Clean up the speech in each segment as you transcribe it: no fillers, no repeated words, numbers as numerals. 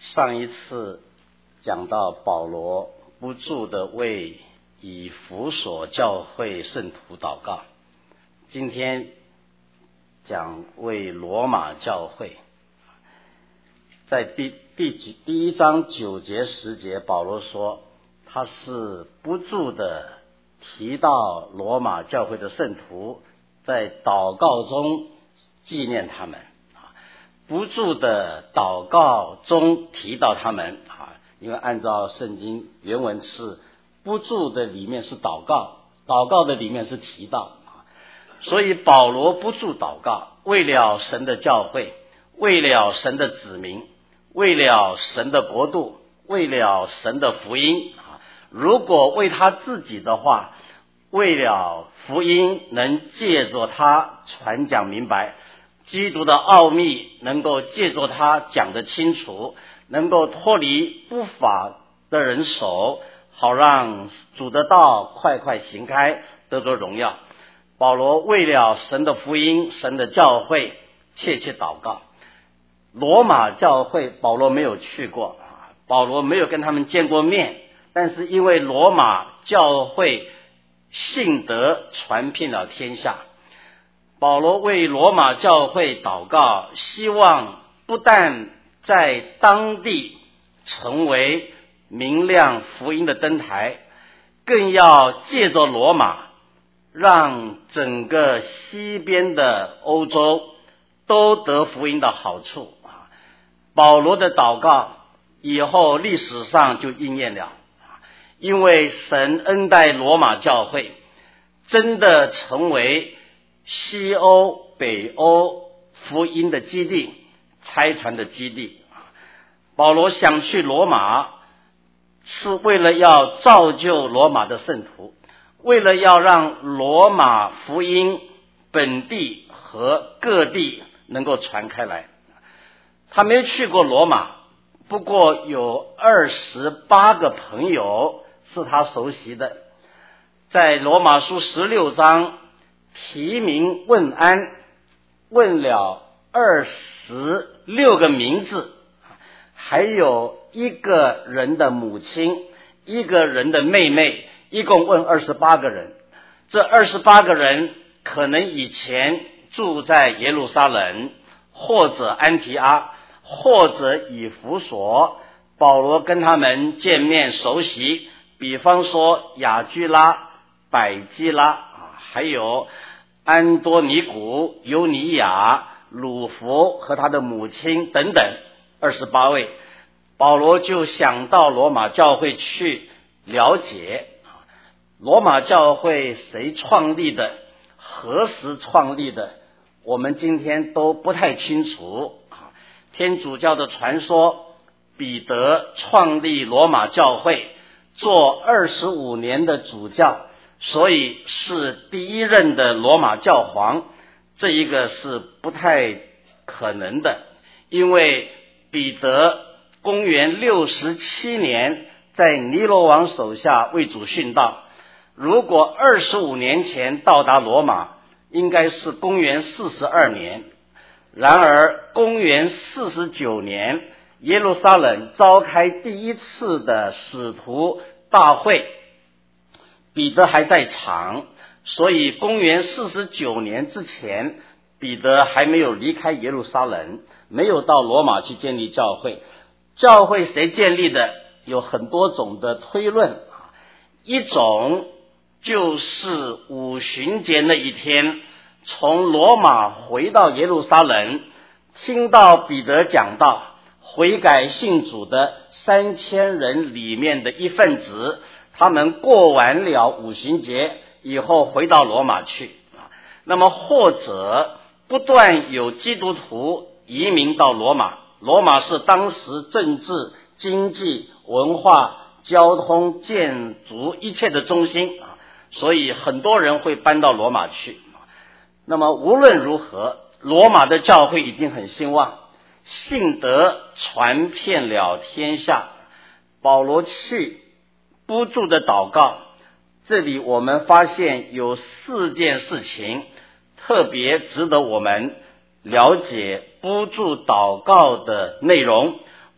上一次讲到保罗不住的为以弗所教会圣徒祷告，今天讲为罗马教会。在第一章9节10节，保罗说他是不住的提到罗马教会的圣徒，在祷告中纪念他们，不住的祷告中提到他们，因为按照圣经原文是不住的里面是祷告，祷告的里面是提到，所以保罗不住祷告，为了神的教会，为了神的子民，为了神的国度，为了神的福音。如果为他自己的话，为了福音能借着他传讲明白，基督的奥秘能够借着他讲得清楚，能够脱离不法的人手，好让主的道快快行开，得着荣耀。保罗为了神的福音，神的教会切切祷告。罗马教会保罗没有去过，保罗没有跟他们见过面，但是因为罗马教会信德传遍了天下，保罗为罗马教会祷告，希望不但在当地成为明亮福音的灯台，更要借着罗马让整个西边的欧洲都得福音的好处。保罗的祷告以后历史上就应验了，因为神恩待罗马教会，真的成为西欧北欧福音的基地，差传的基地。保罗想去罗马，是为了要造就罗马的圣徒，为了要让罗马福音本地和各地能够传开来。他没去过罗马，不过有28个朋友是他熟悉的，在罗马书16章提名问安，问了26个名字，还有一个人的母亲，一个人的妹妹，一共问28个人。这28个人可能以前住在耶路撒冷，或者安提阿，或者以弗所，保罗跟他们见面熟悉，比方说雅居拉、百基拉，还有安多尼古、尤尼亚、鲁弗和他的母亲等等28位。保罗就想到罗马教会去了解，罗马教会谁创立的，何时创立的，我们今天都不太清楚。天主教的传说，彼得创立罗马教会，做25年的主教，所以是第一任的罗马教皇，这一个是不太可能的，因为彼得公元67年在尼罗王手下为主殉道，如果25年前到达罗马，应该是公元42年。然而公元49年耶路撒冷召开第一次的使徒大会，彼得还在场，所以公元49年之前，彼得还没有离开耶路撒冷，没有到罗马去建立教会。教会谁建立的，有很多种的推论，一种就是五旬节那一天从罗马回到耶路撒冷，听到彼得讲道，悔改信主的3000人里面的一份子，他们过完了五旬节以后回到罗马去。那么或者不断有基督徒移民到罗马，罗马是当时政治、经济、文化、交通、建筑一切的中心，所以很多人会搬到罗马去。那么无论如何，罗马的教会已经很兴旺，信德传遍了天下。保罗去不住的祷告，这里我们发现有4件事情特别值得我们了解不住祷告的内容。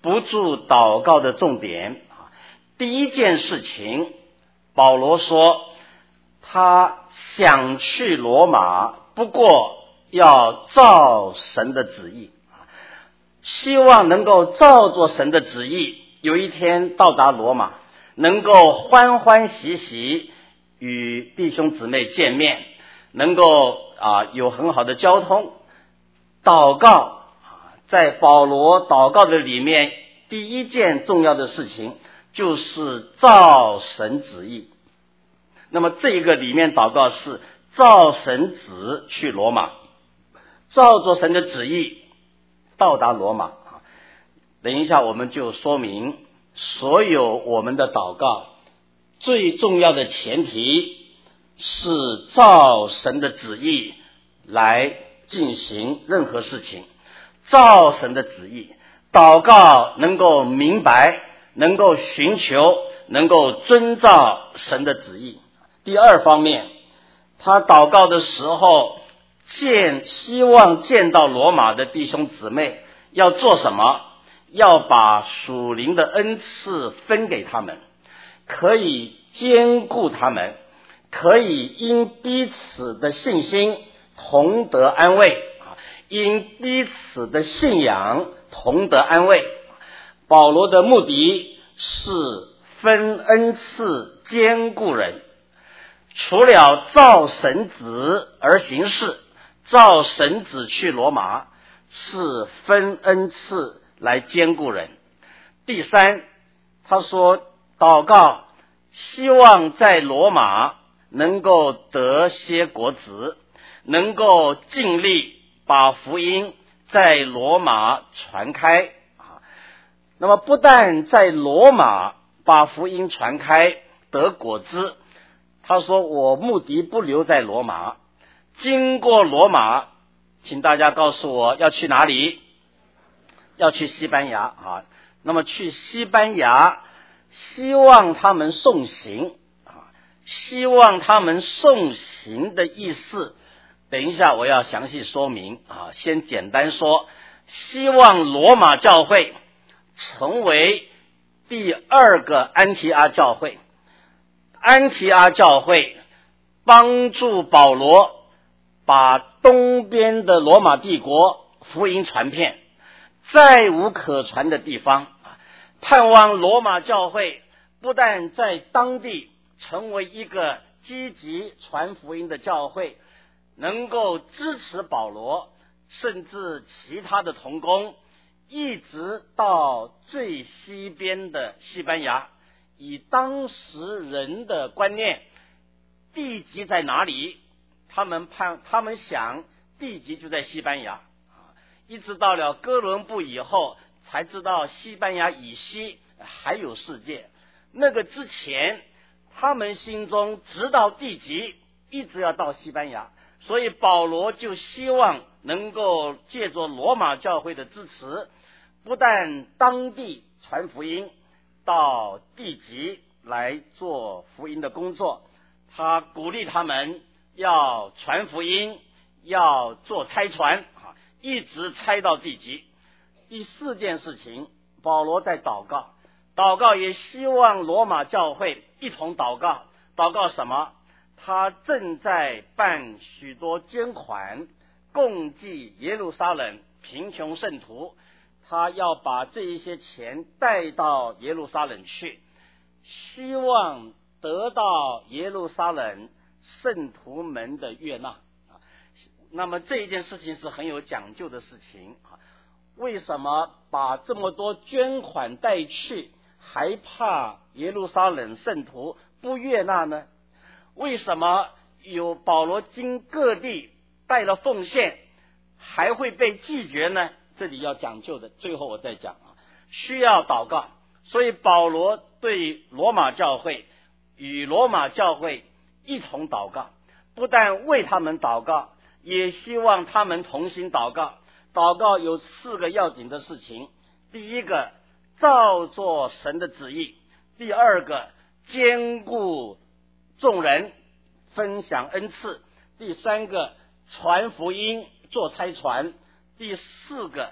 不住祷告的重点。第一件事情，保罗说他想去罗马，不过要照神的旨意，希望能够照着神的旨意，有一天到达罗马，能够欢欢喜喜与弟兄姊妹见面，能够有很好的交通。祷告，在保罗祷告的里面，第一件重要的事情就是照神旨意。那么这一个里面祷告是照神旨去罗马，照着神的旨意到达罗马。等一下我们就说明，所有我们的祷告最重要的前提是照神的旨意来进行任何事情，照神的旨意祷告，能够明白，能够寻求，能够遵照神的旨意。第二方面，他祷告的时候希望见到罗马的弟兄姊妹，要做什么？要把属灵的恩赐分给他们，可以兼顾他们，可以因彼此的信心同得安慰，因彼此的信仰同得安慰。保罗的目的是分恩赐兼顾人，除了照神旨而行事，照神旨去罗马，是分恩赐来兼顾人。第三，他说祷告希望在罗马能够得些果子，能够尽力把福音在罗马传开。那么不但在罗马把福音传开得果子，他说我目的不留在罗马，经过罗马，请大家告诉我要去哪里？要去西班牙。那么去西班牙，希望他们送行。希望他们送行的意思，等一下我要详细说明。先简单说，希望罗马教会成为第二个安提阿教会。安提阿教会帮助保罗把东边的罗马帝国福音传遍，再无可传的地方。盼望罗马教会不但在当地成为一个积极传福音的教会，能够支持保罗甚至其他的同工，一直到最西边的西班牙。以当时人的观念，地极在哪里？他们想地极就在西班牙。一直到了哥伦布以后，才知道西班牙以西还有世界。那个之前，他们心中直到地极，一直要到西班牙。所以保罗就希望能够借着罗马教会的支持，不但当地传福音，到地极来做福音的工作。他鼓励他们要传福音，要做差传，一直差到地极。第四件事情，保罗在祷告也希望罗马教会一同祷告。祷告什么？他正在办许多捐款，供给耶路撒冷贫穷圣徒，他要把这一些钱带到耶路撒冷去，希望得到耶路撒冷圣徒们的悦纳。那么这一件事情是很有讲究的事情。为什么把这么多捐款带去，还怕耶路撒冷圣徒不悦纳呢？为什么有保罗经各地带了奉献，还会被拒绝呢？这里要讲究的，最后我再讲。需要祷告，所以保罗对罗马教会与罗马教会一同祷告，不但为他们祷告，也希望他们同心祷告。祷告有4个要紧的事情：第一个，照做神的旨意；第二个，兼顾众人，分享恩赐；第三个，传福音，做差传；第4个，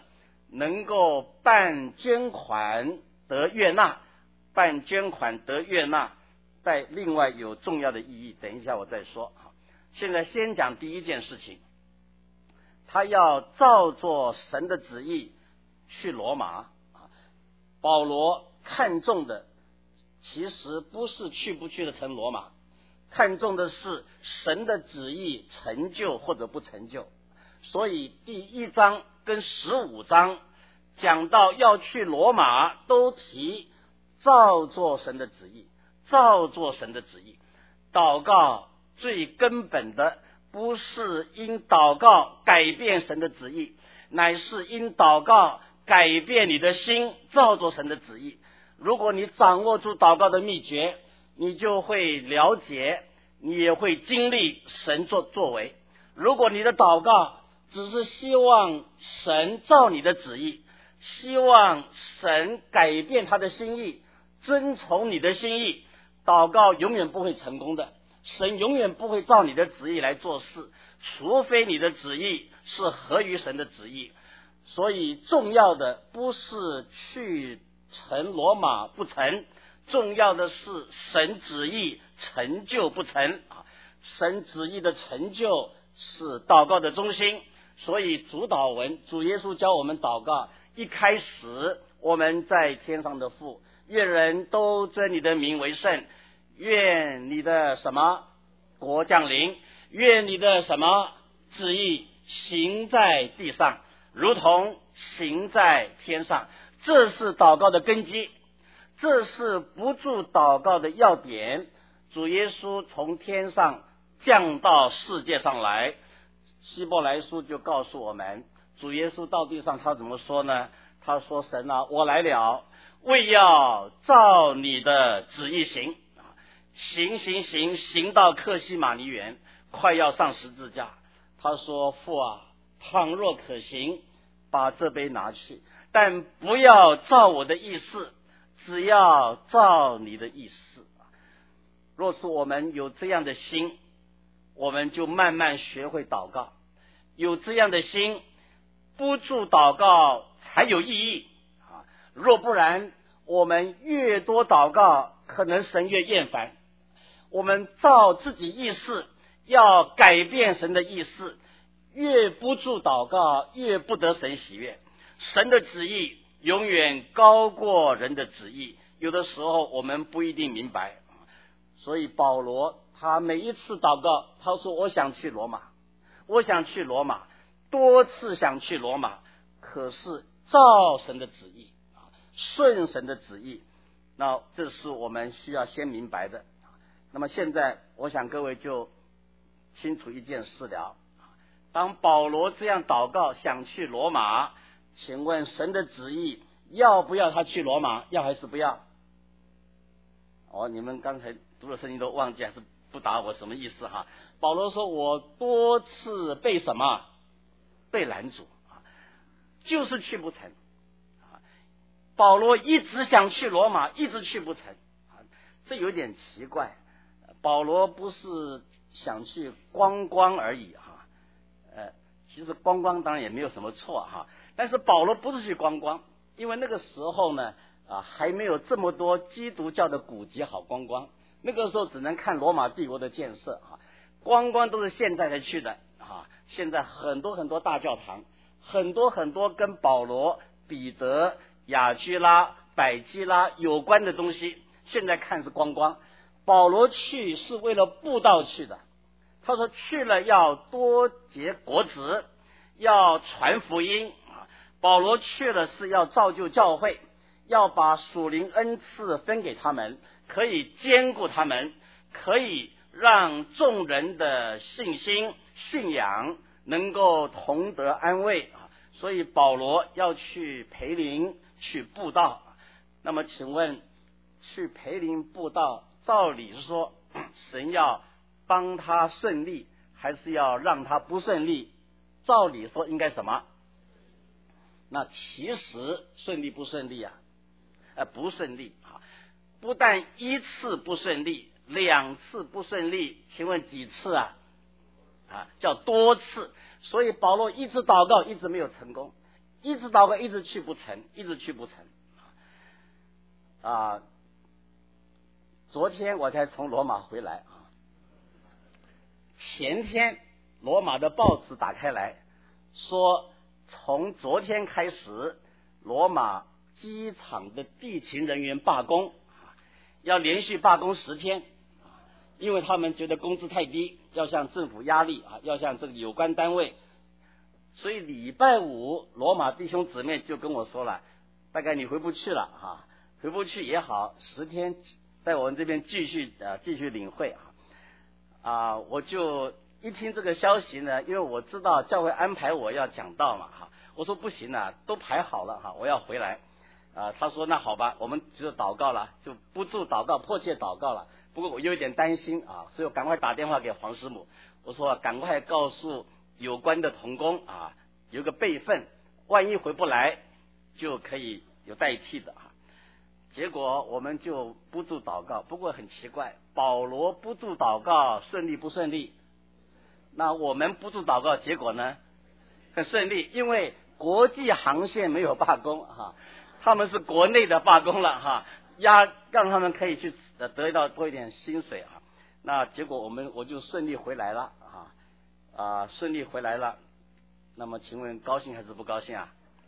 能够办捐款得悦纳，办捐款得悦纳，在另外有重要的意义，等一下我再说。现在先讲第一件事情，他要照着神的旨意去罗马。保罗看重的其实不是去不去的成罗马，看重的是神的旨意成就或者不成就。所以第1章跟15章讲到要去罗马，都提照着神的旨意，照着神的旨意。祷告最根本的不是因祷告改变神的旨意，乃是因祷告改变你的心，照着神的旨意。如果你掌握住祷告的秘诀，你就会了解，你也会经历神作为。如果你的祷告只是希望神照你的旨意，希望神改变他的心意，遵从你的心意，祷告永远不会成功的。神永远不会照你的旨意来做事，除非你的旨意是合于神的旨意。所以重要的不是去成罗马不成，重要的是神旨意成就不成。神旨意的成就是祷告的中心。所以主祷文，主耶稣教我们祷告，一开始我们在天上的父，愿人都尊你的名为圣，愿你的什么国降临，愿你的什么旨意行在地上，如同行在天上。这是祷告的根基，这是不住祷告的要点。主耶稣从天上降到世界上来，希伯来书就告诉我们，主耶稣到地上他怎么说呢？他说，神啊，我来了，为要照你的旨意行，行到客西马尼园，快要上十字架。他说，父啊，倘若可行，把这杯拿去，但不要照我的意思，只要照你的意思。若是我们有这样的心，我们就慢慢学会祷告。有这样的心，不住祷告才有意义。若不然，我们越多祷告，可能神越厌烦。我们照自己意思，要改变神的意思，越不住祷告，越不得神喜悦。神的旨意永远高过人的旨意，有的时候我们不一定明白。所以保罗他每一次祷告，他说我想去罗马，我想去罗马，多次想去罗马，可是照神的旨意，顺神的旨意，那这是我们需要先明白的。那么现在我想各位就清楚一件事了，当保罗这样祷告想去罗马，请问神的旨意要不要他去罗马？要还是不要？你们刚才读的圣经都忘记还是不答我什么意思哈？保罗说，我多次被什么？被拦阻，就是去不成。保罗一直想去罗马，一直去不成，这有点奇怪。保罗不是想去观光而已哈，其实观光当然也没有什么错哈，但是保罗不是去观光，因为那个时候呢还没有这么多基督教的古迹好观光，那个时候只能看罗马帝国的建设观光都是现在才去的现在很多很多大教堂，很多很多跟保罗、彼得、雅居拉、百基拉有关的东西，现在看是观光。保罗去是为了布道去的，他说去了要多结果子，要传福音。保罗去了是要造就教会，要把属灵恩赐分给他们，可以兼顾他们，可以让众人的信心信仰能够同得安慰。所以保罗要去培灵去布道。那么请问去培灵布道，照理是说神要帮他顺利，还是要让他不顺利？照理说应该什么？那其实顺利不顺利不顺利不但一次不顺利，两次不顺利，请问几次叫多次。所以保罗一直祷告，一直没有成功， 一直祷告，一直去不成，一直去不成。昨天我才从罗马回来啊，前天罗马的报纸打开来说，从昨天开始，罗马机场的地勤人员罢工，要连续罢工10天，因为他们觉得工资太低，要向政府压力啊，要向这个有关单位。所以礼拜五罗马弟兄姊妹就跟我说了，大概你回不去了哈，回不去也好，10天在我们这边继续领会我就一听这个消息呢，因为我知道教会安排我要讲道嘛哈，我说不行啊，都排好了哈，我要回来他说那好吧，我们只有祷告了，就不住祷告，迫切祷告了。不过我有一点担心所以我赶快打电话给黄师母，我说赶快告诉有关的同工有个备份，万一回不来就可以有代替的结果我们就不住祷告。不过很奇怪，保罗不住祷告顺利不顺利？那我们不住祷告，结果呢很顺利，因为国际航线没有罢工他们是国内的罢工了让他们可以去得到多一点薪水那结果我就顺利回来了顺利回来了。那么请问高兴还是不高兴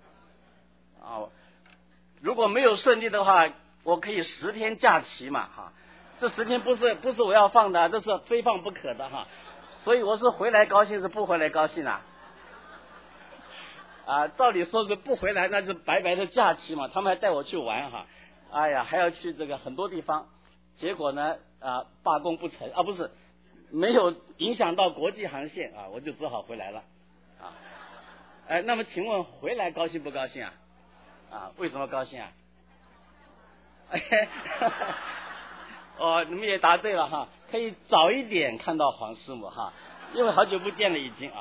如果没有顺利的话，我可以10天假期嘛这10天不是我要放的，这是非放不可的所以我是回来高兴是不回来高兴照理说是不回来那是白白的假期嘛，他们还带我去玩哎呀还要去这个很多地方，结果呢罢工不成不是没有影响到国际航线我就只好回来了那么请问回来高兴不高兴为什么高兴你们也答对了可以早一点看到黄师母因为好久不见了已经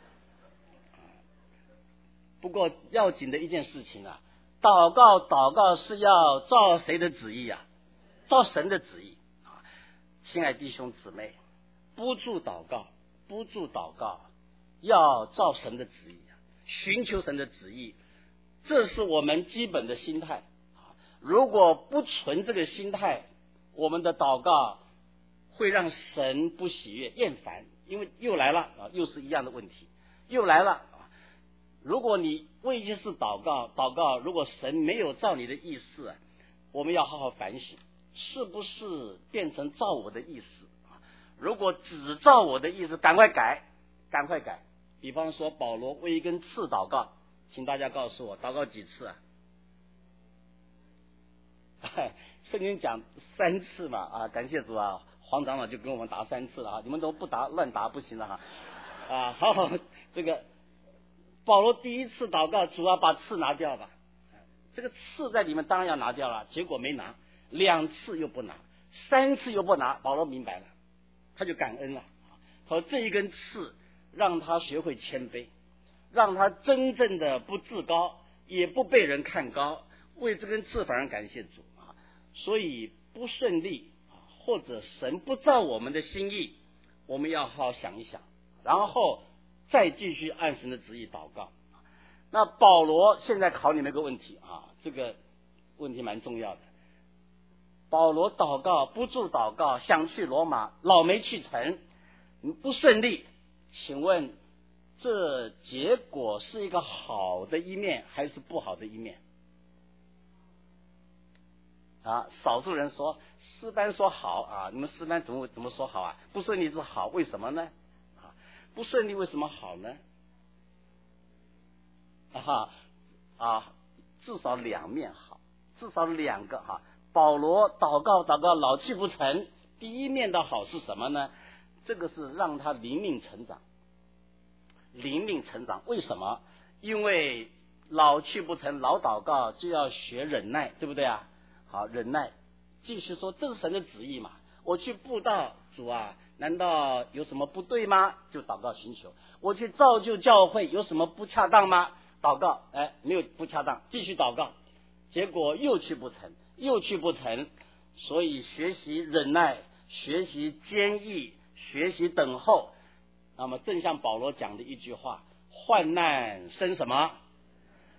不过要紧的一件事情祷告是要照谁的旨意照神的旨意亲爱弟兄姊妹，不住祷告要照神的旨意寻求神的旨意，这是我们基本的心态如果不存这个心态，我们的祷告会让神不喜悦厌烦，因为又来了又是一样的问题又来了如果你为一件事祷告，如果神没有照你的意思我们要好好反省，是不是变成照我的意思如果只照我的意思，赶快改。比方说保罗为一根刺祷告，请大家告诉我祷告几次圣经讲3次嘛感谢主黄长老就跟我们答3次了你们都不答乱答不行了好这个保罗第一次祷告，主要把刺拿掉吧，这个刺在里面当然要拿掉了，结果没拿，2次又不拿，3次又不拿，保罗明白了，他就感恩了。他说这一根刺让他学会谦卑，让他真正的不自高，也不被人看高，为这根刺反而感谢主所以不顺利或者神不照我们的心意，我们要好好想一想，然后再继续按神的旨意祷告。那保罗现在考你们一个问题这个问题蛮重要的。保罗祷告不住祷告，想去罗马，老没去成，不顺利，请问这结果是一个好的一面还是不好的一面少数人说诗班说好你们诗班怎么说好不顺利是好，为什么呢不顺利为什么好呢至少2面好，至少2个保罗祷告老去不成，第一面的好是什么呢？这个是让他灵命成长。为什么？因为老去不成，老祷告就要学忍耐，对不对好，忍耐。继续说这是神的旨意嘛，我去布道，主难道有什么不对吗？就祷告寻求。我去造就教会有什么不恰当吗？祷告没有不恰当，继续祷告，结果又去不成，所以学习忍耐，学习坚毅，学习等候。那么正像保罗讲的一句话，患难生什么？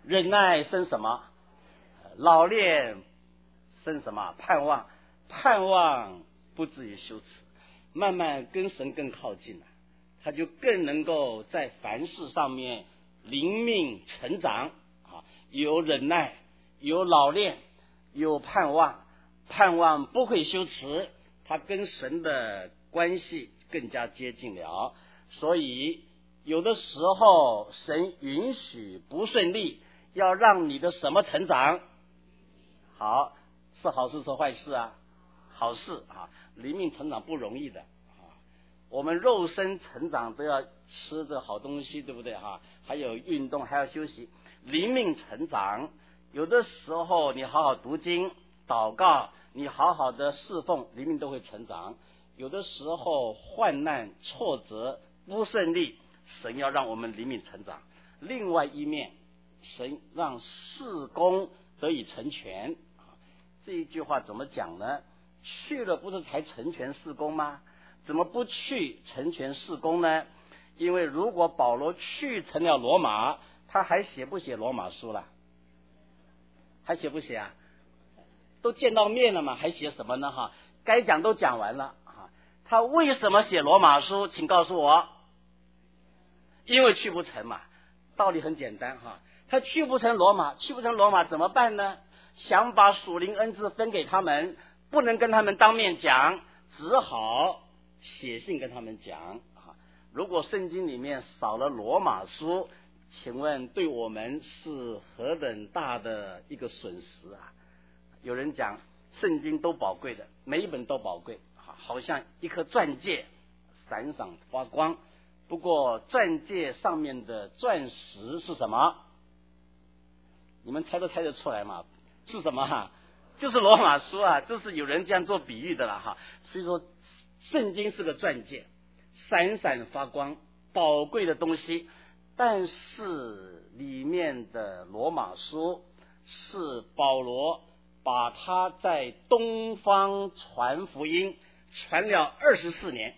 忍耐生什么？老练生什么？盼望。盼望不至于羞耻，慢慢跟神更靠近了，他就更能够在凡事上面灵命成长啊，有忍耐，有老练，有盼望，盼望不会羞耻，他跟神的关系更加接近了。所以有的时候神允许不顺利，要让你的什么成长？好，是好事是坏事啊？好事啊！灵命成长不容易的啊，我们肉身成长都要吃这好东西，对不对啊？还有运动，还要休息。灵命成长，有的时候你好好读经、祷告，你好好的侍奉，灵命都会成长。有的时候患难、挫折、不顺利，神要让我们灵命成长。另外一面，神让事工得以成全。这一句话怎么讲呢？去了不是才成全事工吗？怎么不去成全事工呢？因为如果保罗去成了罗马，他还写不写罗马书了？还写不写啊？都见到面了嘛，还写什么呢？哈，该讲都讲完了啊。他为什么写罗马书？请告诉我。因为去不成嘛，道理很简单哈。他去不成罗马，去不成罗马怎么办呢？想把属灵恩赐分给他们，不能跟他们当面讲，只好写信跟他们讲啊。如果圣经里面少了罗马书，请问对我们是何等大的一个损失啊？有人讲圣经都宝贵的，每一本都宝贵，好像一颗钻戒闪闪发光。不过钻戒上面的钻石是什么？你们猜都猜得出来吗？是什么哈？就是罗马书啊，就是有人这样做比喻的了哈。所以说圣经是个钻戒，闪闪发光，宝贵的东西。但是里面的罗马书是保罗把他在东方传福音传了24年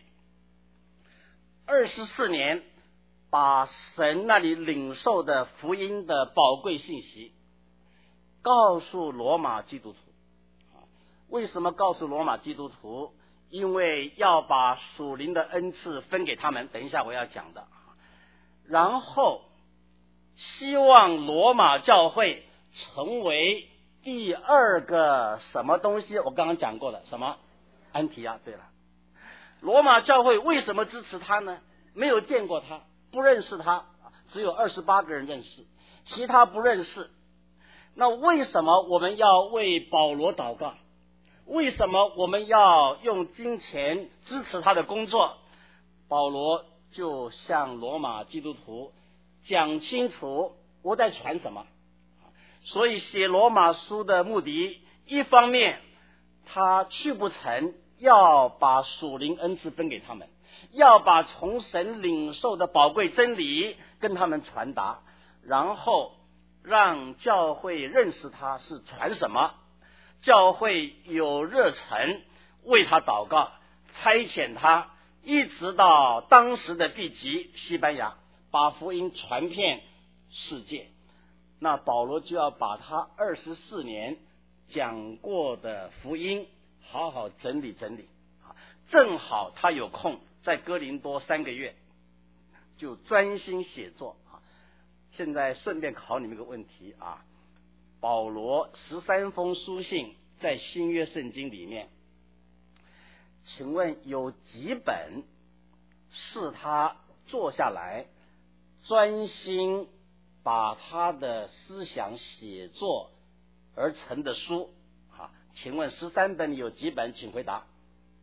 ，24年把神那里领受的福音的宝贵信息告诉罗马基督徒。为什么告诉罗马基督徒？因为要把属灵的恩赐分给他们，等一下我要讲的。然后希望罗马教会成为第二个什么东西？我刚刚讲过了，什么？安提阿。对了，罗马教会为什么支持他呢？没有见过他，不认识他，只有28个人认识，其他不认识。那为什么我们要为保罗祷告？为什么我们要用金钱支持他的工作？保罗就向罗马基督徒讲清楚我在传什么。所以写罗马书的目的，一方面他去不成，要把属灵恩赐分给他们，要把从神领受的宝贵真理跟他们传达，然后让教会认识他是传什么，教会有热忱为他祷告，差遣他一直到当时的地极西班牙，把福音传遍世界。那保罗就要把他24年讲过的福音好好整理整理，正好他有空在哥林多3个月就专心写作。现在顺便考你们一个问题啊，保罗13封书信在新约圣经里面，请问有几本是他坐下来专心把他的思想写作而成的书？请问13本有几本？请回答。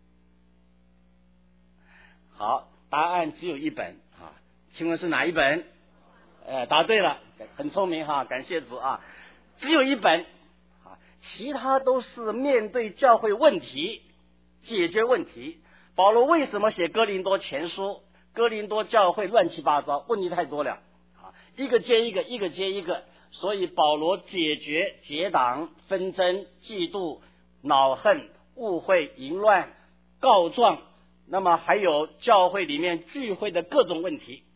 好，答案只有1本。请问是哪一本？答对了，很聪明哈，感谢主啊！只有1本，其他都是面对教会问题解决问题。保罗为什么写哥林多前书？哥林多教会乱七八糟，问题太多了，一个接一个，一个接一个，所以保罗解决结党、纷争、嫉妒、恼恨、误会、淫乱、告状，那么还有教会里面聚会的各种问题，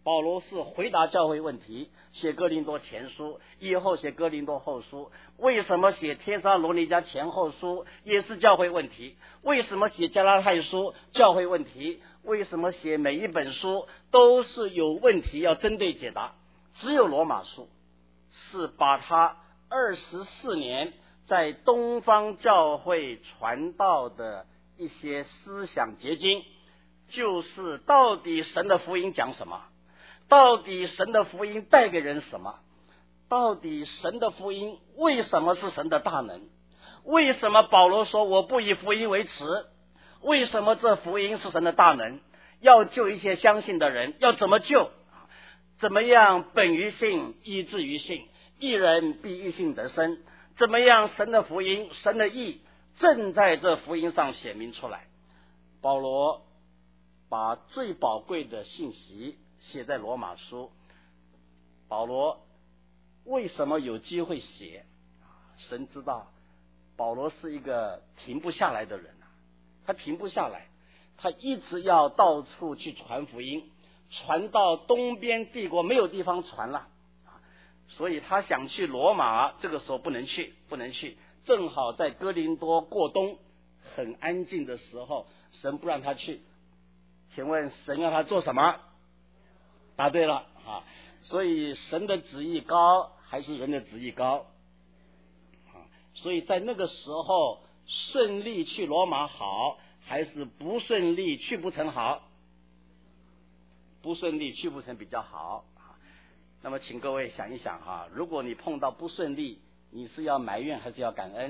保罗是回答教会问题，写哥林多前书，以后写哥林多后书。为什么写帖撒罗尼迦前后书，也是教会问题？为什么写加拉太书，教会问题？为什么写每一本书都是有问题要针对解答？只有罗马书是把他24年在东方教会传道的一些思想结晶，就是到底神的福音讲什么，到底神的福音带给人什么，到底神的福音为什么是神的大能，为什么保罗说我不以福音为耻，为什么这福音是神的大能，要救一些相信的人，要怎么救，怎么样本于信以至于信，一人必因信得生，怎么样神的福音神的义正在这福音上显明出来。保罗把最宝贵的信息写在罗马书。保罗为什么有机会写？神知道保罗是一个停不下来的人，他停不下来，他一直要到处去传福音，传到东边帝国没有地方传了，所以他想去罗马，这个时候不能去，正好在哥林多过冬，很安静的时候，神不让他去。请问神要他做什么？答对了啊！所以神的旨意高还是人的旨意高啊？所以在那个时候，顺利去罗马好，还是不顺利去不成好？不顺利去不成比较好啊。那么请各位想一想哈，如果你碰到不顺利，你是要埋怨还是要感恩？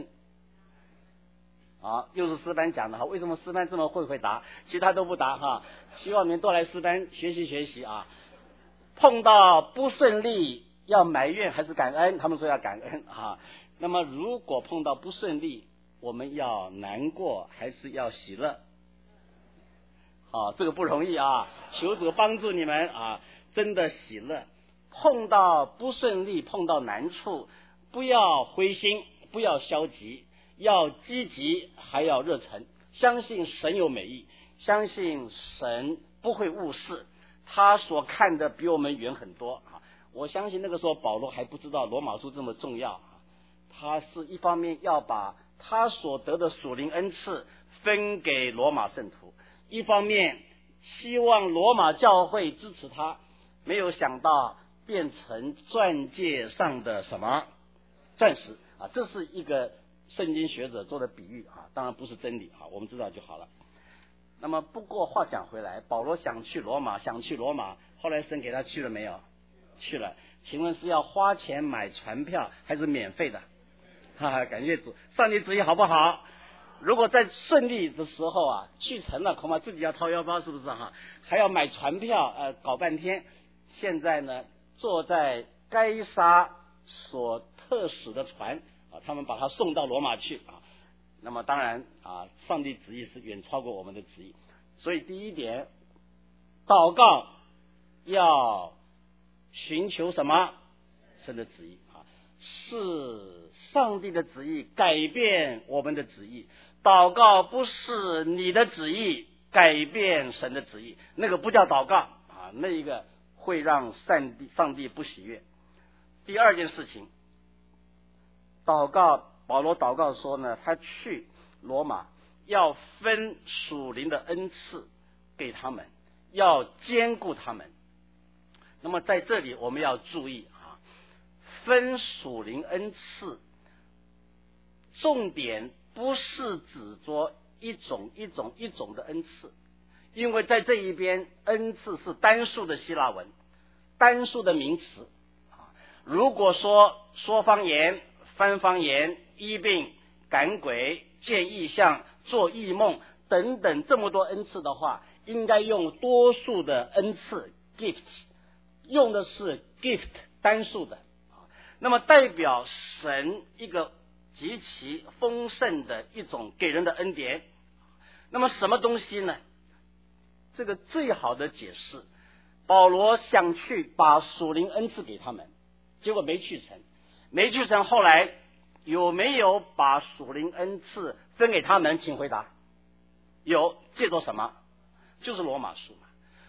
又是诗班讲的哈，为什么诗班这么会答，其他都不答哈？希望你们多来诗班学习啊。碰到不顺利要埋怨还是感恩？他们说要感恩啊。那么如果碰到不顺利，我们要难过还是要喜乐？这个不容易啊，求主帮助你们啊，真的喜乐。碰到不顺利，碰到难处，不要灰心，不要消极，要积极，还要热忱，相信神有美意，相信神不会误事，他所看的比我们远很多啊！我相信那个时候保罗还不知道罗马书这么重要，他是一方面要把他所得的属灵恩赐分给罗马圣徒，一方面希望罗马教会支持他，没有想到变成钻戒上的什么钻石啊！这是一个圣经学者做的比喻啊，当然不是真理啊，我们知道就好了。那么不过话讲回来，保罗想去罗马，后来神给他去了没有？去了。请问是要花钱买船票还是免费的？感谢主，上帝旨意好不好？如果在顺利的时候啊，去成了，恐怕自己要掏腰包，是不是哈？还要买船票，搞半天。现在呢，坐在该撒所特使的船啊，他们把他送到罗马去啊。那么当然啊，上帝旨意是远超过我们的旨意，所以第一点，祷告要寻求什么？神的旨意啊，是上帝的旨意改变我们的旨意。祷告不是你的旨意改变神的旨意，那个不叫祷告啊，那一个会让上帝不喜悦。第二件事情，祷告，保罗祷告说呢，他去罗马要分属灵的恩赐给他们，要兼顾他们。那么在这里我们要注意啊，分属灵恩赐，重点不是指着一种的恩赐，因为在这一边恩赐是单数的希腊文，单数的名词。如果说方言、翻方言、医病、赶鬼、见异象、做异梦等等这么多恩赐的话，应该用多数的恩赐 gift， 用的是 gift 单数的，那么代表神一个极其丰盛的一种给人的恩典。那么什么东西呢？这个最好的解释，保罗想去把属灵恩赐给他们，结果没去成，后来有没有把属灵恩赐分给他们？请回答。有，借着什么？就是罗马书嘛。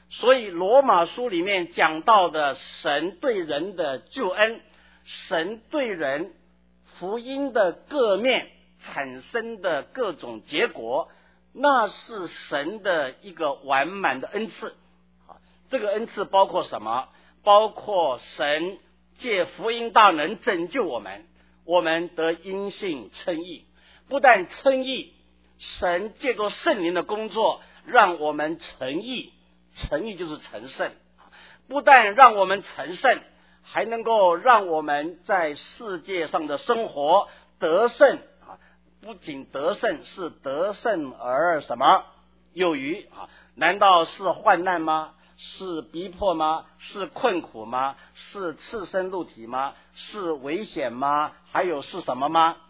所以罗马书里面讲到的神对人的救恩，神对人福音的各面产生的各种结果，那是神的一个完满的恩赐。这个恩赐包括什么？包括神借福音大能拯救我们，我们得因信称义。不但称义，神借着圣灵的工作让我们成义，成义就是成圣。不但让我们成圣，还能够让我们在世界上的生活得胜。不仅得胜，是得胜而什么有余。难道是患难吗？是逼迫吗？是困苦吗？是赤身露体吗？是危险吗？还有是什么吗？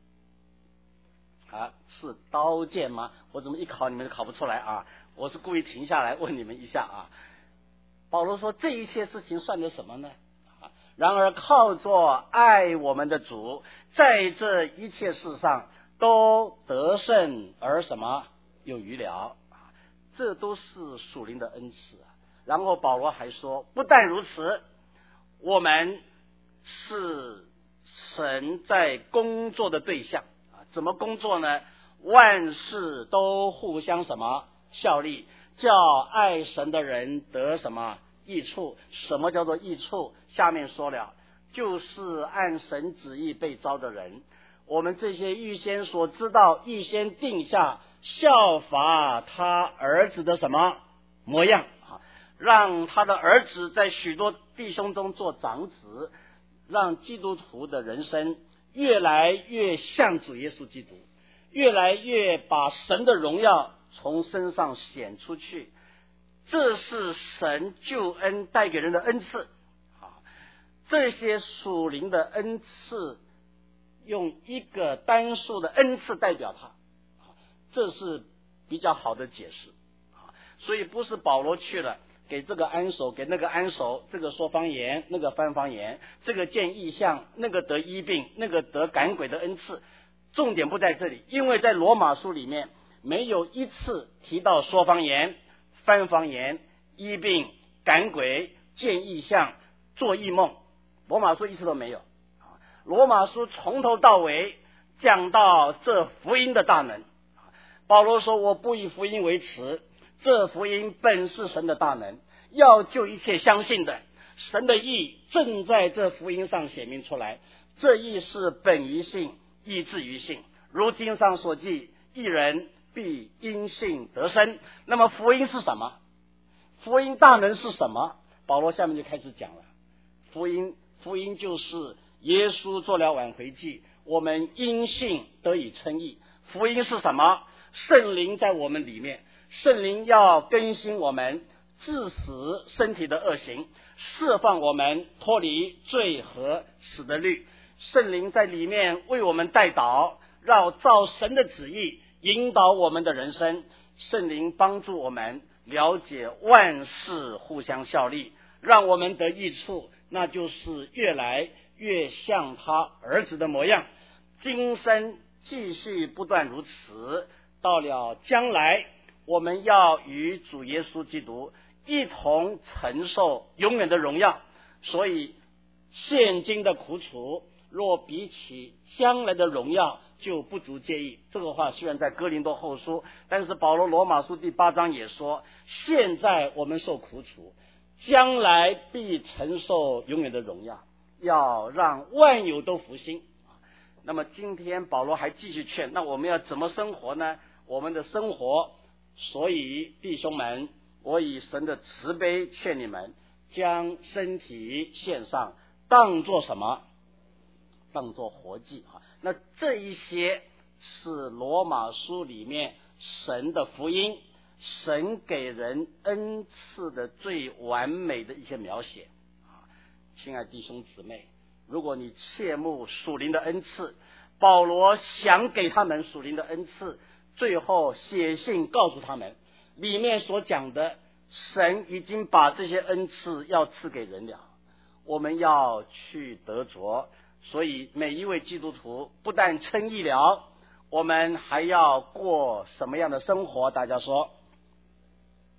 是刀剑吗？我怎么一考你们考不出来啊？我是故意停下来问你们一下啊。保罗说这一切事情算得什么呢？然而靠着爱我们的主，在这一切事上都得胜而什么有余了。这都是属灵的恩赐。然后保罗还说，不但如此，我们是神在工作的对象。怎么工作呢？万事都互相什么效力，叫爱神的人得什么益处。什么叫做益处？下面说了，就是按神旨意被召的人。我们这些预先所知道，预先定下效法他儿子的什么模样，让他的儿子在许多弟兄中做长子，让基督徒的人生越来越像主耶稣基督，越来越把神的荣耀从身上显出去。这是神救恩带给人的恩赐。这些属灵的恩赐用一个单数的恩赐代表它，这是比较好的解释。所以不是保罗去了给这个安守，给那个安守，这个说方言，那个翻方言，这个见异象，那个得医病，那个得赶鬼的恩赐。重点不在这里，因为在罗马书里面没有一次提到说方言、翻方言、医病、赶鬼、见异象、做异梦。罗马书一次都没有。罗马书从头到尾讲到这福音的大能。保罗说，我不以福音为耻，这福音本是神的大能，要救一切相信的。神的义正在这福音上显明出来，这义是本于信，以至于信。如经上所记，义人必因信得生。那么福音是什么？福音大能是什么？保罗下面就开始讲了。福音就是耶稣做了挽回祭，我们因信得以称义。福音是什么？圣灵在我们里面，圣灵要更新我们，治死身体的恶行，释放我们脱离罪和死的律。圣灵在里面为我们代祷，让照神的旨意引导我们的人生。圣灵帮助我们了解万事互相效力，让我们得益处，那就是越来越像他儿子的模样。今生继续不断如此，到了将来，我们要与主耶稣基督一同承受永远的荣耀。所以现今的苦楚若比起将来的荣耀，就不足介意。这个话虽然在哥林多后书，但是保罗罗马书第8章也说，现在我们受苦楚，将来必承受永远的荣耀，要让万有都复兴。那么今天保罗还继续劝，那我们要怎么生活呢？我们的生活，所以弟兄们，我以神的慈悲劝你们，将身体献上，当作什么？当作活祭。那这一些是罗马书里面神的福音，神给人恩赐的最完美的一些描写。亲爱弟兄姊妹，如果你切慕属灵的恩赐，保罗想给他们属灵的恩赐，最后写信告诉他们，里面所讲的神已经把这些恩赐要赐给人了，我们要去得着。所以每一位基督徒不但称义了，我们还要过什么样的生活？大家说，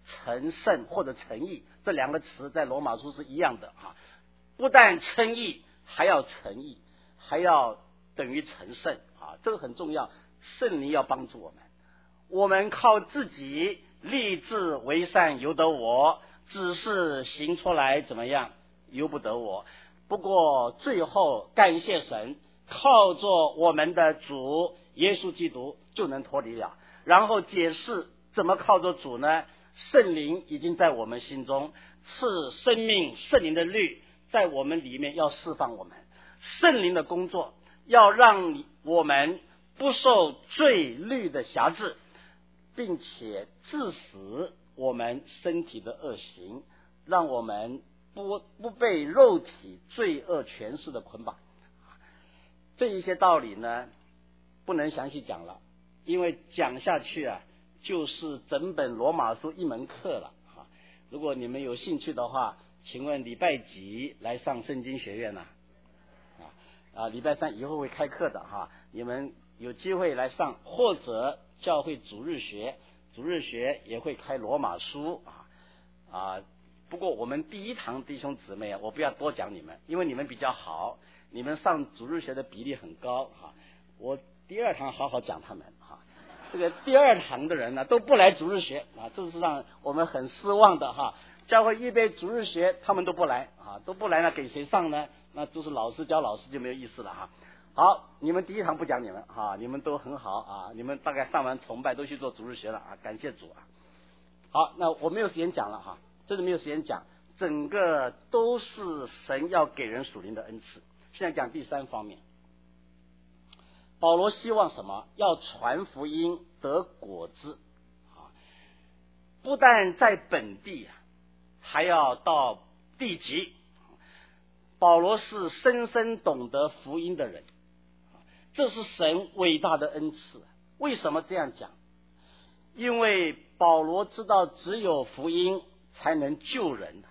成圣或者成义，这两个词在罗马书是一样的啊，不但称义，还要成义，还要等于成圣啊，这个很重要。圣灵要帮助我们，我们靠自己立志为善由得我，只是行出来怎么样由不得我。不过最后感谢神，靠着我们的主耶稣基督就能脱离了。然后解释怎么靠着主呢？圣灵已经在我们心中赐生命，圣灵的律在我们里面要释放我们，圣灵的工作要让我们不受罪律的辖制，并且致死我们身体的恶行，让我们不被肉体罪恶权势的捆绑。这一些道理呢，不能详细讲了，因为讲下去啊，就是整本罗马书一门课了啊。如果你们有兴趣的话，请问礼拜几来上圣经学院呢？礼拜三以后会开课的哈，你们有机会来上，或者教会主日学也会开罗马书不过我们第一堂弟兄姊妹我不要多讲你们，因为你们比较好，你们上主日学的比例很高我第二堂好好讲他们这个第二堂的人呢都不来主日学这是让我们很失望的教会预备主日学他们都不来都不来，那给谁上呢？那就是老师教老师就没有意思了好，你们第一堂不讲你们你们都很好你们大概上完崇拜都去做主日学了感谢主好，那我没有时间讲了真的没有时间讲，整个都是神要给人属灵的恩赐。现在讲第三方面，保罗希望什么？要传福音得果子不但在本地还要到地极。保罗是深深懂得福音的人，这是神伟大的恩赐。为什么这样讲？因为保罗知道只有福音才能救人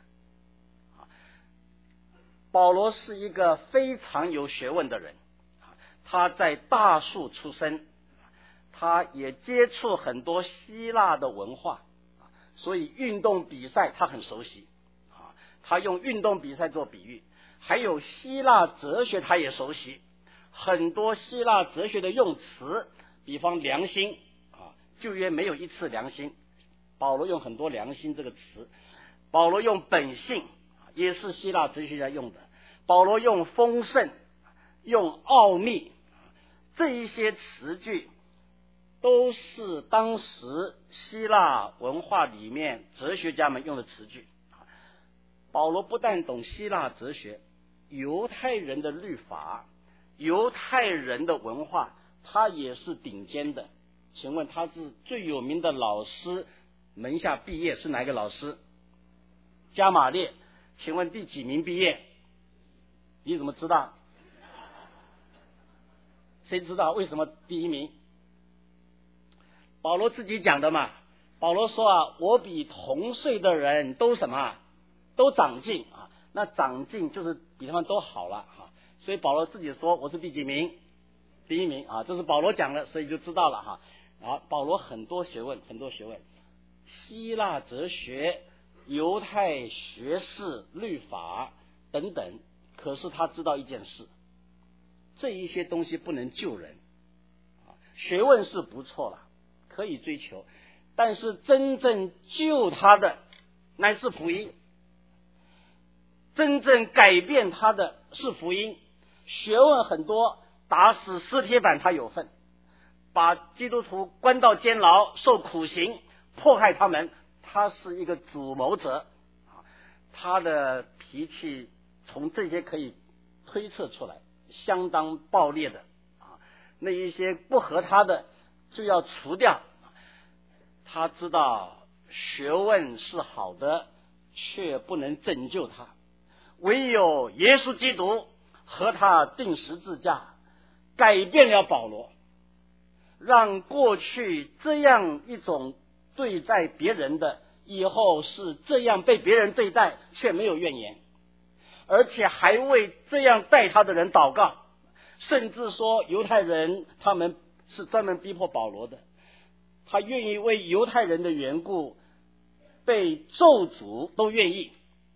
保罗是一个非常有学问的人，他在大树出生，他也接触很多希腊的文化，所以运动比赛他很熟悉他用运动比赛做比喻。还有希腊哲学他也熟悉，很多希腊哲学的用词，比方良心旧约没有一次良心，保罗用很多良心这个词。保罗用本性，也是希腊哲学家用的。保罗用丰盛，用奥秘，这一些词句都是当时希腊文化里面哲学家们用的词句。保罗不但懂希腊哲学，犹太人的律法，犹太人的文化，他也是顶尖的。请问他是最有名的老师门下毕业是哪个老师？加马列。请问第几名毕业？你怎么知道？谁知道为什么第一名？保罗自己讲的嘛。保罗说我比同岁的人都什么？都长进那长进就是比他们都好了所以保罗自己说我是第几名？第一名这是保罗讲的，所以就知道了保罗很多学问，希腊哲学、犹太学士、律法等等，可是他知道一件事，这一些东西不能救人学问是不错了，可以追求，但是真正救他的乃是福音，真正改变他的是福音。学问很多，打死尸铁板他有份，把基督徒关到监牢受苦刑，迫害他们，他是一个主谋者他的脾气从这些可以推测出来，相当暴烈的那一些不合他的就要除掉。他知道学问是好的，却不能拯救他，唯有耶稣基督和他钉十字架改变了保罗，让过去这样一种对待别人的，以后是这样被别人对待却没有怨言，而且还为这样待他的人祷告。甚至说犹太人他们是专门逼迫保罗的，他愿意为犹太人的缘故被咒诅都愿意，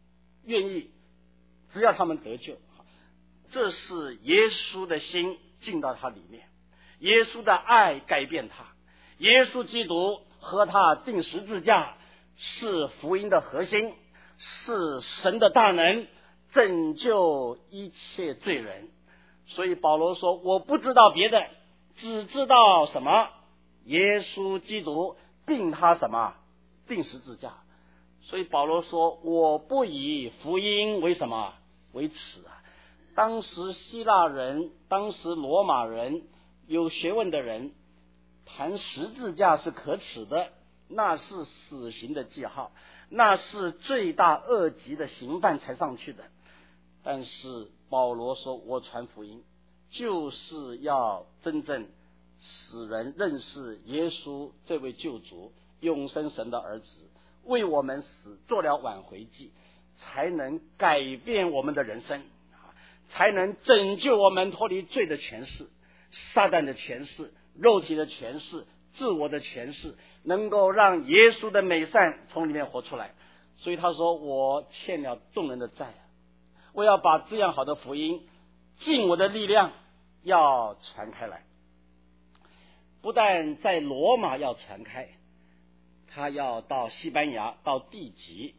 只要他们得救。这是耶稣的心进到他里面，耶稣的爱改变他，耶稣基督和他钉十字架是福音的核心，是神的大能拯救一切罪人。所以保罗说，我不知道别的，只知道什么？耶稣基督并他什么？钉十字架。所以保罗说，我不以福音为什么？为耻啊！当时希腊人，当时罗马人，有学问的人谈十字架是可耻的，那是死刑的记号，那是罪大恶极的刑犯才上去的。但是保罗说，我传福音就是要真正使人认识耶稣这位救主，永生神的儿子，为我们死，做了挽回祭，才能改变我们的人生，才能拯救我们脱离罪的权势，撒旦的权势，肉体的权势，自我的权势，能够让耶稣的美善从里面活出来。所以他说，我欠了众人的债，我要把这样好的福音尽我的力量要传开来。不但在罗马要传开，他要到西班牙，到地极。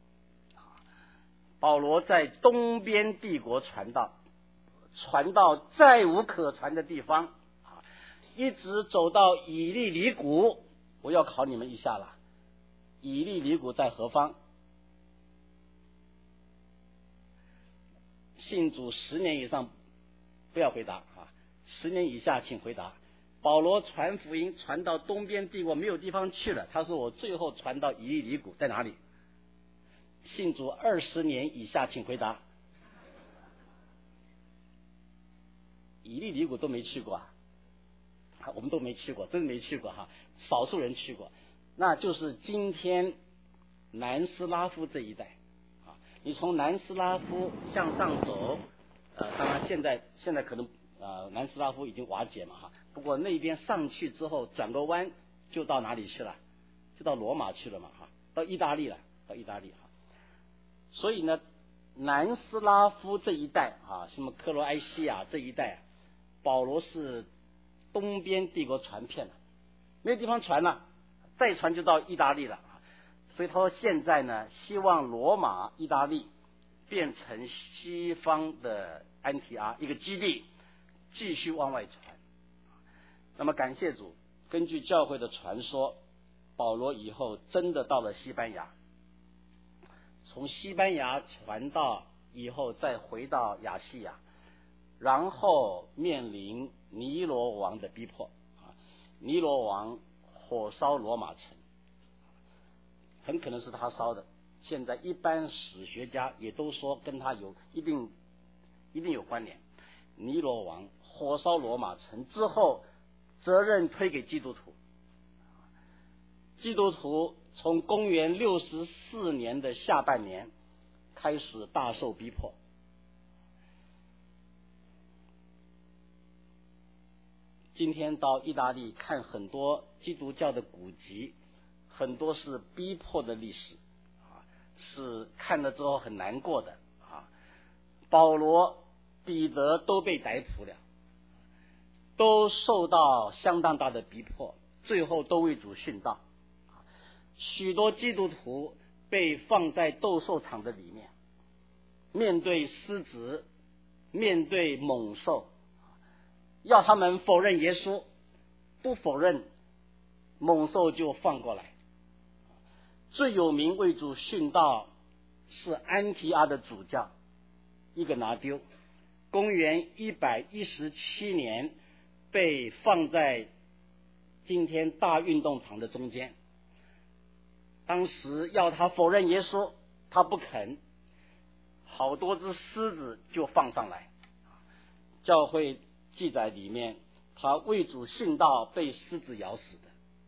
保罗在东边帝国传道再无可传的地方，一直走到以利里谷。我要考你们一下了，以利里谷在何方？信主10年以上不要回答10年以下请回答。保罗传福音传到东边帝国没有地方去了，他说我最后传到以利里谷，在哪里？信主20年以下请回答。以利里谷都没去过我们都没去过，真的没去过少数人去过。那就是今天南斯拉夫这一带你从南斯拉夫向上走，当然现在可能南斯拉夫已经瓦解嘛不过那边上去之后转个弯就到哪里去了？就到罗马去了嘛到意大利了，所以呢，南斯拉夫这一带什么克罗埃西亚这一带，保罗是东边帝国传遍了，没有地方传了，再传就到意大利了。所以他说现在呢，希望罗马、意大利变成西方的安提阿一个基地，继续往外传。那么感谢主，根据教会的传说，保罗以后真的到了西班牙，从西班牙传道以后再回到亚细亚，然后面临尼罗王的逼迫尼罗王火烧罗马城，很可能是他烧的，现在一般史学家也都说跟他一定有关联。尼罗王火烧罗马城之后，责任推给基督徒，基督徒从公元64年的下半年开始大受逼迫。今天到意大利看很多基督教的古籍，很多是逼迫的历史是看了之后很难过的保罗、彼得都被逮捕了，都受到相当大的逼迫，最后都为主殉道。许多基督徒被放在斗兽场的里面，面对狮子，面对猛兽，要他们否认耶稣，不否认，猛兽就放过来。最有名为主殉道是安提阿的主教伊格拿丢，公元117年被放在今天大运动场的中间。当时要他否认耶稣，他不肯，好多只狮子就放上来。教会记载里面，他为主殉道被狮子咬死的。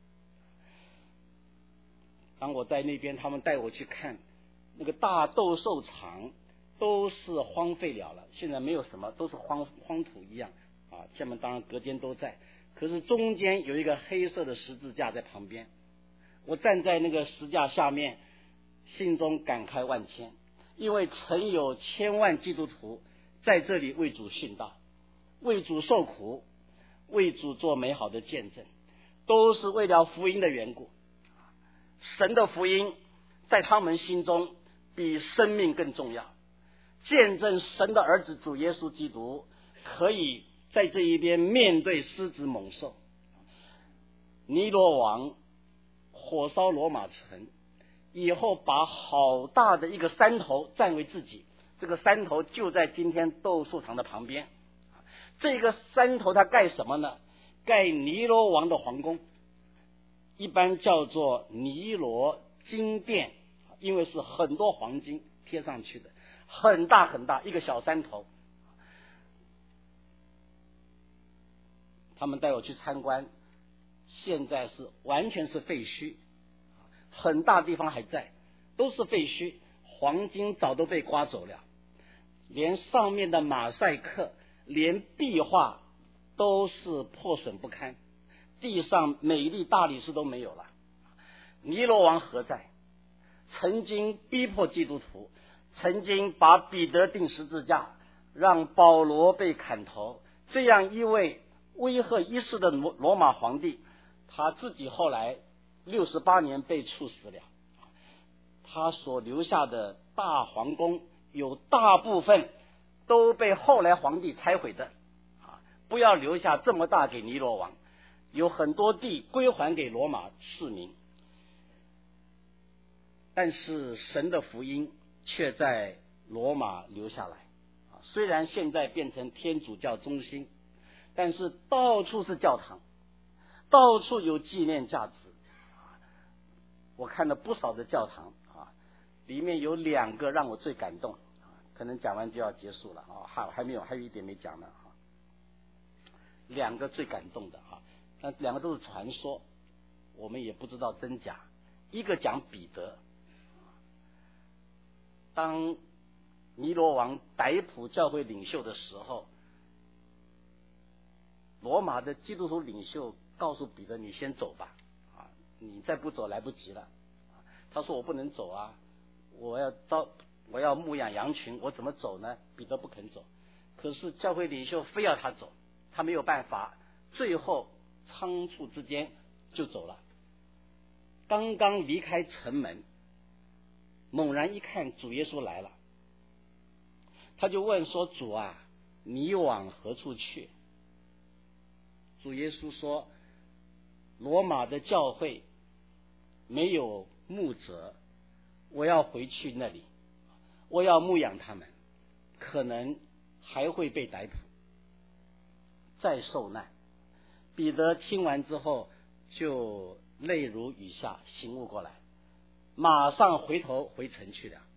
当我在那边，他们带我去看那个大斗兽场，都是荒废了，现在没有什么，都是荒土一样下面当然隔间都在，可是中间有一个黑色的十字架在旁边。我站在那个十字架下面， 心中感慨万千，因为曾有千万基督徒在这里为主殉道，为主受苦，为主做美好的见证，都是为了福音的缘故。神的福音在他们心中比生命更重要，见证神的儿子主耶稣基督可以在这一边面对狮子猛兽。尼罗王火烧罗马城以后，把好大的一个山头占为自己，这个山头就在今天斗兽场的旁边。这个山头它盖什么呢？盖尼罗王的皇宫，一般叫做尼罗金殿，因为是很多黄金贴上去的，很大很大一个小山头。他们带我去参观，现在是完全是废墟，很大地方还在，都是废墟，黄金早都被刮走了，连上面的马赛克，连壁画都是破损不堪，地上美丽大理石都没有了。尼罗王何在？曾经逼迫基督徒，曾经把彼得钉十字架，让保罗被砍头，这样一位威吓一世的罗马皇帝，他自己后来68年被处死了。他所留下的大皇宫有大部分都被后来皇帝拆毁的，不要留下这么大给尼罗王，有很多地归还给罗马市民。但是神的福音却在罗马留下来，虽然现在变成天主教中心，但是到处是教堂，到处有纪念价值。我看了不少的教堂，里面有2个让我最感动，可能讲完就要结束了，还有一点没讲呢。2个最感动的，但2个都是传说，我们也不知道真假。一个讲彼得，当尼罗王逮捕教会领袖的时候，罗马的基督徒领袖告诉彼得，你先走吧，你再不走来不及了。他说我不能走啊，我要牧养羊群，我怎么走呢？彼得不肯走，可是教会领袖非要他走，他没有办法，最后仓促之间就走了。刚刚离开城门，猛然一看主耶稣来了，他就问说，主啊，你往何处去？主耶稣说，罗马的教会没有牧者，我要回去那里，我要牧养他们，可能还会被逮捕，再受难。彼得听完之后就泪如雨下，醒悟过来，马上回头回城去了。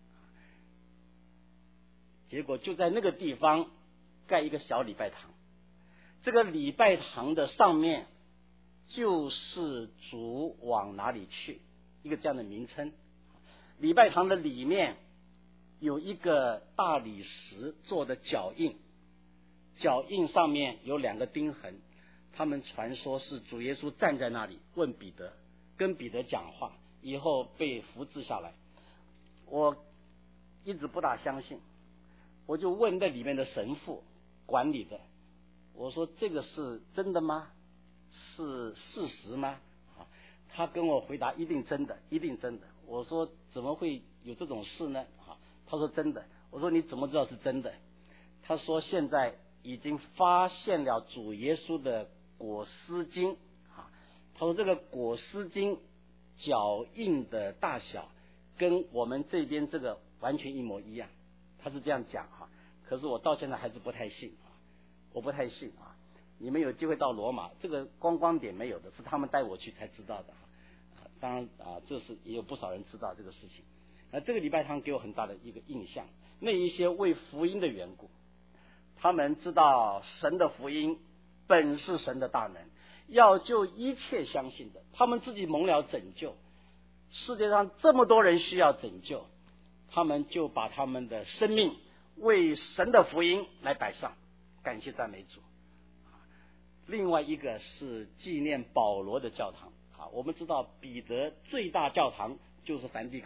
结果就在那个地方盖一个小礼拜堂，这个礼拜堂的上面就是主往哪里去，一个这样的名称。礼拜堂的里面有一个大理石做的脚印，脚印上面有2个钉痕，他们传说是主耶稣站在那里问彼得，跟彼得讲话，以后被复制下来。我一直不大相信，我就问那里面的神父管理的，我说这个是真的吗？是事实吗？他跟我回答一定真的，一定真的。我说怎么会有这种事呢？他说真的。我说你怎么知道是真的？他说现在已经发现了主耶稣的裹尸巾，他说这个裹尸巾脚印的大小跟我们这边这个完全一模一样，他是这样讲。可是我到现在还是不太信，我不太信。你们有机会到罗马，这个观光点没有的，是他们带我去才知道的。当然这是也有不少人知道这个事情。这个礼拜堂给我很大的一个印象，那一些为福音的缘故，他们知道神的福音本是神的大能，要救一切相信的，他们自己蒙了拯救，世界上这么多人需要拯救，他们就把他们的生命为神的福音来摆上，感谢赞美主。另外一个是纪念保罗的教堂，我们知道彼得最大教堂就是梵蒂冈，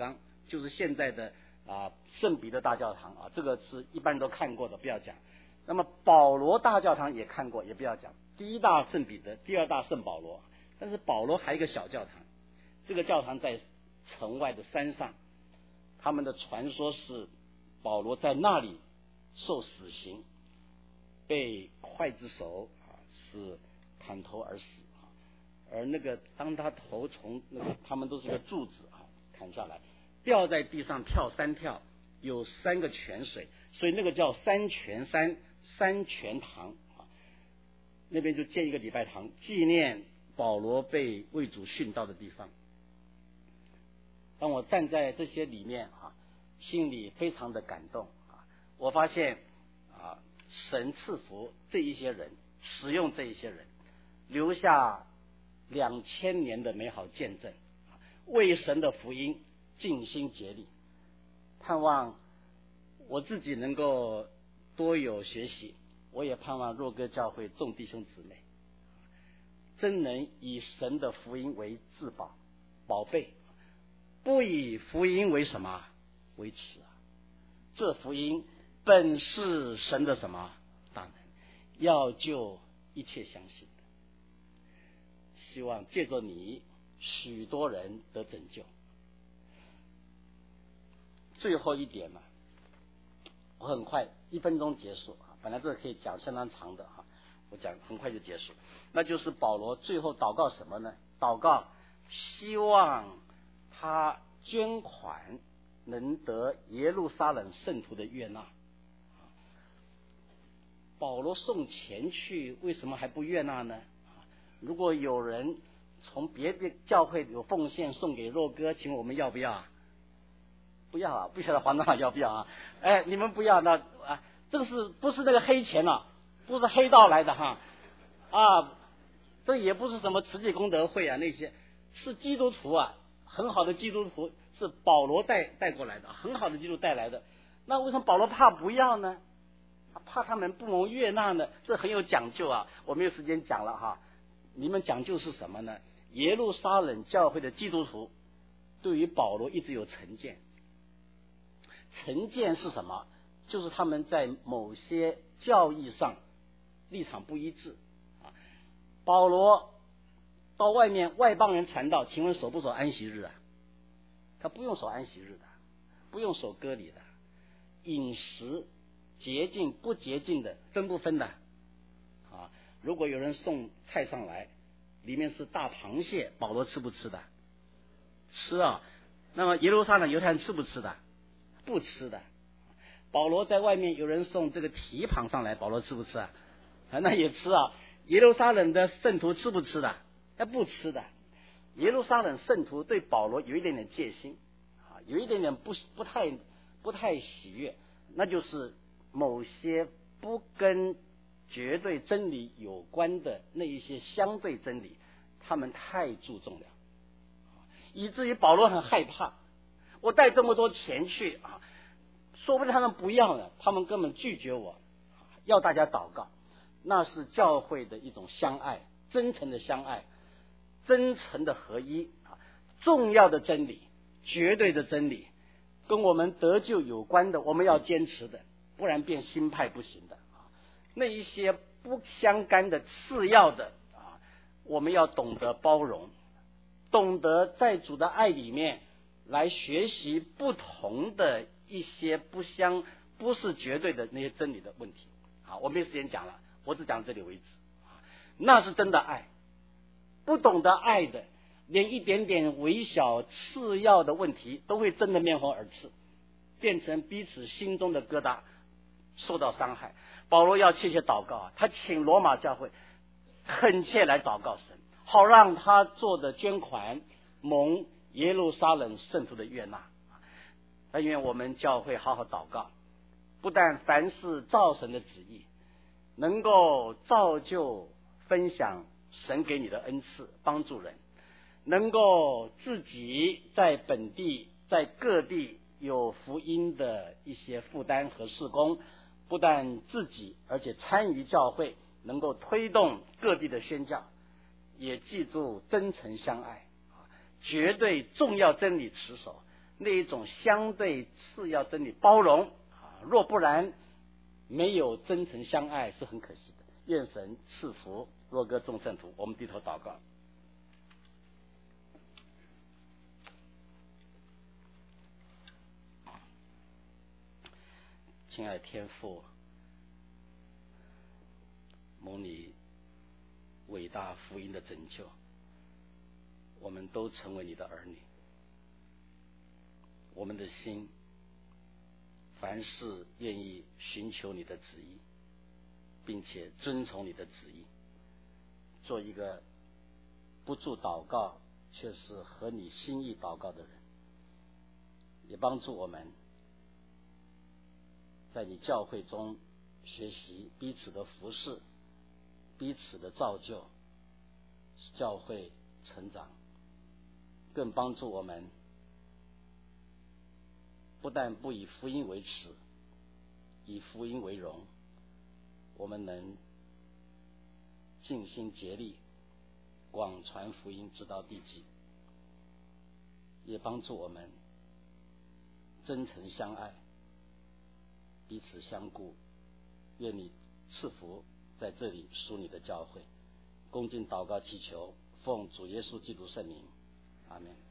就是现在的圣彼得大教堂这个是一般人都看过的，不要讲。那么保罗大教堂也看过，也不要讲。第一大圣彼得，第二大圣保罗，但是保罗还有一个小教堂，这个教堂在城外的山上，他们的传说是保罗在那里受死刑，被刽子手是砍头而死，而那个当他头从那个他们都是个柱子砍下来，掉在地上跳3跳，有3个泉水，所以那个叫三泉山三泉堂那边就建一个礼拜堂，纪念保罗被为主殉道的地方。当我站在这些里面心里非常的感动我发现神赐福这一些人，使用这一些人，留下2000年的美好见证，为神的福音尽心竭力。盼望我自己能够多有学习，我也盼望若歌教会众弟兄姊妹真能以神的福音为至宝宝贝，不以福音为什么为耻这福音本是神的什么大能，要救一切相信的。希望借着你许多人得拯救。最后一点我很快1分钟结束本来这个可以讲相当长的我讲很快就结束。那就是保罗最后祷告什么呢？祷告希望他捐款能得耶路撒冷圣徒的悦纳。保罗送钱去，为什么还不悦纳呢？如果有人从别的教会有奉献送给若歌，请我们要不要？不要不晓得黄长要不要你们不要那这个是不是那个黑钱不是黑道来的这也不是什么慈济功德会那些是基督徒很好的基督徒，是保罗带过来的，很好的基督徒带来的。那为什么保罗怕不要呢？怕他们不蒙悦纳呢？这很有讲究我没有时间讲了你们讲究是什么呢？耶路撒冷教会的基督徒对于保罗一直有成见。成见是什么？就是他们在某些教义上立场不一致保罗到外邦人传道，请问守不守安息日他不用守安息日的，不用守割礼的，饮食洁净不洁净的分不分的如果有人送菜上来，里面是大螃蟹，保罗吃不吃的？吃那么耶路撒冷犹太人吃不吃的？不吃的。保罗在外面有人送这个蹄膀上来，保罗吃不吃那也吃耶路撒冷的圣徒吃不吃的？不吃的。耶路撒冷圣徒对保罗有一点点戒心有一点点不太喜悦，那就是某些不跟绝对真理有关的那一些相对真理，他们太注重了，以至于保罗很害怕。我带这么多钱去说不定他们不要了，他们根本拒绝我，要大家祷告。那是教会的一种相爱，真诚的相爱，真诚的合一重要的真理，绝对的真理，跟我们得救有关的，我们要坚持的，不然变新派不行的那一些不相干的次要的我们要懂得包容，懂得在主的爱里面来学习不同的一些不是绝对的那些真理的问题我没时间讲了，我只讲这里为止那是真的爱。不懂得爱的，连一点点微小次要的问题都会争得面红耳赤，变成彼此心中的疙瘩，受到伤害。保罗要切切祷告他请罗马教会恳切来祷告神，好让他做的捐款蒙耶路撒冷圣徒的悦纳。但愿我们教会好好祷告，不但凡事照神的旨意，能够造就分享神给你的恩赐，帮助人，能够自己在本地在各地有福音的一些负担和事工，不但自己而且参与教会，能够推动各地的宣教，也记住真诚相爱，绝对重要真理持守， 那一种相对次要真理包容啊，若不然没有真诚相爱是很可惜的。愿神赐福若歌众圣徒，我们低头祷告。亲爱的天父，蒙你伟大福音的拯救，我们都成为你的儿女。我们的心凡事愿意寻求你的旨意，并且遵从你的旨意，做一个不住祷告却是合你心意祷告的人。也帮助我们在你教会中学习彼此的服侍，彼此的造就，使教会成长，更帮助我们不但不以福音为耻，以福音为荣，我们能尽心竭力广传福音直到地极，也帮助我们真诚相爱，彼此相顾。愿你赐福在这里属你的教会，恭敬祷告祈求，奉主耶稣基督圣名，阿们。